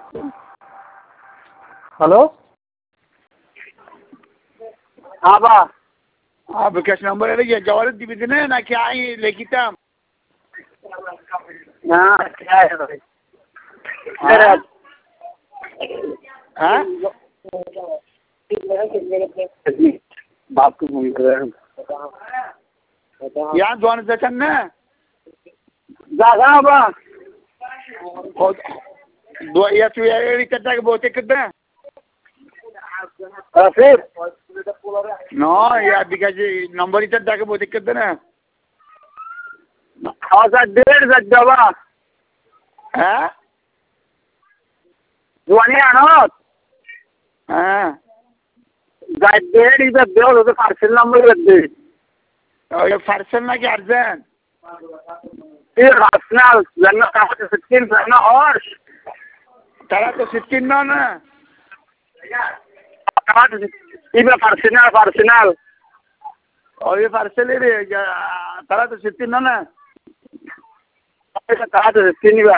hello আবা বিকাশ নম্বর এটা কি জওয়ারের দিবি দিনে নাকি আই লিখিতাম না হ্যাঁ बाप को मूवी कर रहे यहाँ दोन जाचन ना जागा बा दो या तू या रिचार्ज के बहुत कितना फिर नो या बिकाश नंबर रिचार्ज के बहुत कितना खासा 1.5 जावा हाँ जुआनी आना हाँ गाइड इधर देओ तो पार्सल नंबर लग दे और ये पार्सल ना क्या अर्जन फिर राशनल लन्ना कहाँ से 16 लन्ना और तारा तो 16 ना ना कहाँ से इधर पार्सल और ये पार्सल ही रे तारा तो 16 ना ना कहाँ से 16